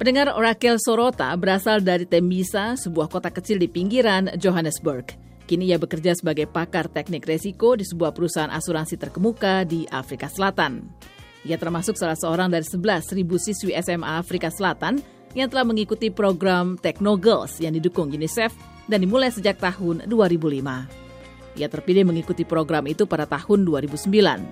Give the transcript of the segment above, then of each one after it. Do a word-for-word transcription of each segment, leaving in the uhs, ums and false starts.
Pendengar, Raquel Sorota berasal dari Tembisa, sebuah kota kecil di pinggiran Johannesburg. Kini ia bekerja sebagai pakar teknik resiko di sebuah perusahaan asuransi terkemuka di Afrika Selatan. Ia termasuk salah seorang dari sebelas ribu siswi S M A Afrika Selatan yang telah mengikuti program Technogirls yang didukung UNICEF dan dimulai sejak tahun dua ribu lima. Ia terpilih mengikuti program itu pada tahun dua ribu sembilan.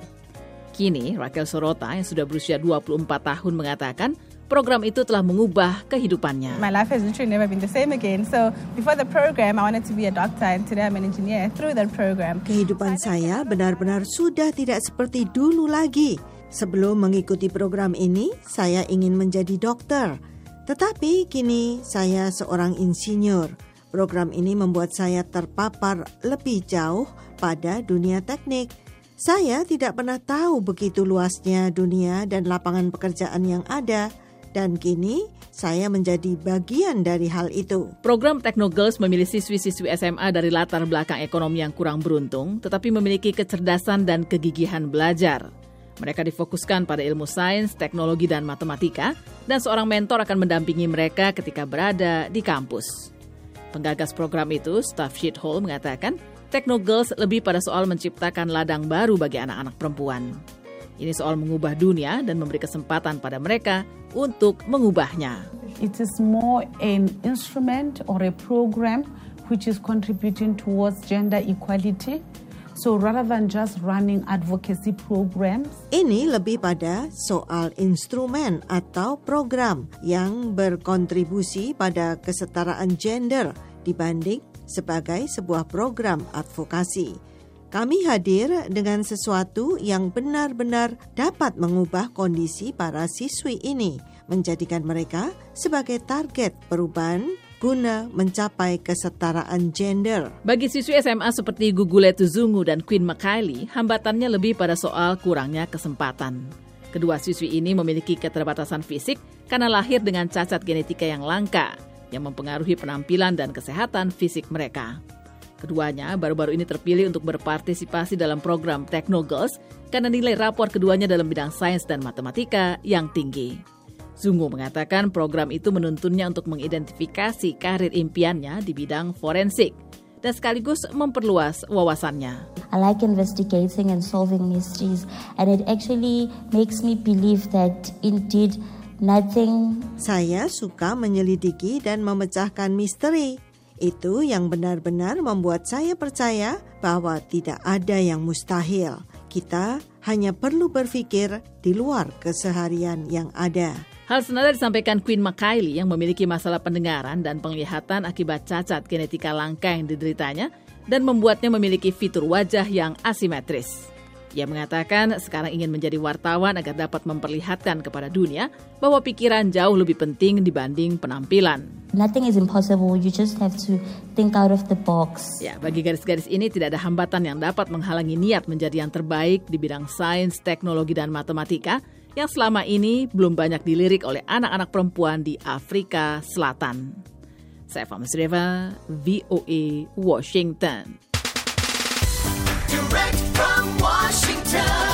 Kini, Raquel Sorota yang sudah berusia dua puluh empat tahun mengatakan program itu telah mengubah kehidupannya. My life has literally never been the same again. So before the program, I wanted to be a doctor and today I'm an engineer through that program. Kehidupan saya benar-benar sudah tidak seperti dulu lagi. Sebelum mengikuti program ini, saya ingin menjadi dokter. Tetapi kini saya seorang insinyur. Program ini membuat saya terpapar lebih jauh pada dunia teknik. Saya tidak pernah tahu begitu luasnya dunia dan lapangan pekerjaan yang ada. Dan kini saya menjadi bagian dari hal itu. Program Technogirls memilih siswi-siswi S M A dari latar belakang ekonomi yang kurang beruntung, tetapi memiliki kecerdasan dan kegigihan belajar. Mereka difokuskan pada ilmu sains, teknologi, dan matematika, dan seorang mentor akan mendampingi mereka ketika berada di kampus. Penggagas program itu, Staff Sheethole, mengatakan Technogirls lebih pada soal menciptakan ladang baru bagi anak-anak perempuan. Ini soal mengubah dunia dan memberi kesempatan pada mereka untuk mengubahnya. It is more an instrument or a program which is contributing towards gender equality. So rather than just running advocacy programs, ini lebih pada soal instrumen atau program yang berkontribusi pada kesetaraan gender dibanding sebagai sebuah program advokasi. Kami hadir dengan sesuatu yang benar-benar dapat mengubah kondisi para siswi ini, menjadikan mereka sebagai target perubahan guna mencapai kesetaraan gender. Bagi siswi S M A seperti Gugule Tuzungu dan Queen Makaili, hambatannya lebih pada soal kurangnya kesempatan. Kedua siswi ini memiliki keterbatasan fisik karena lahir dengan cacat genetika yang langka, yang mempengaruhi penampilan dan kesehatan fisik mereka. Keduanya baru-baru ini terpilih untuk berpartisipasi dalam program Technogirls karena nilai rapor keduanya dalam bidang sains dan matematika yang tinggi. Zungu mengatakan program itu menuntunnya untuk mengidentifikasi karir impiannya di bidang forensik dan sekaligus memperluas wawasannya. I like investigating and solving mysteries, and it actually makes me believe that indeed nothing. Saya suka menyelidiki dan memecahkan misteri. Itu yang benar-benar membuat saya percaya bahwa tidak ada yang mustahil. Kita hanya perlu berpikir di luar keseharian yang ada. Hal senada disampaikan Queen Makaili yang memiliki masalah pendengaran dan penglihatan akibat cacat genetika langka yang dideritanya dan membuatnya memiliki fitur wajah yang asimetris. Ia mengatakan sekarang ingin menjadi wartawan agar dapat memperlihatkan kepada dunia bahwa pikiran jauh lebih penting dibanding penampilan. Nothing is impossible, you just have to think out of the box. Ya, bagi garis-garis ini tidak ada hambatan yang dapat menghalangi niat menjadi yang terbaik di bidang sains, teknologi, dan matematika yang selama ini belum banyak dilirik oleh anak-anak perempuan di Afrika Selatan. Saya Fahmi Sreva, V O A, Washington. Direct from Washington.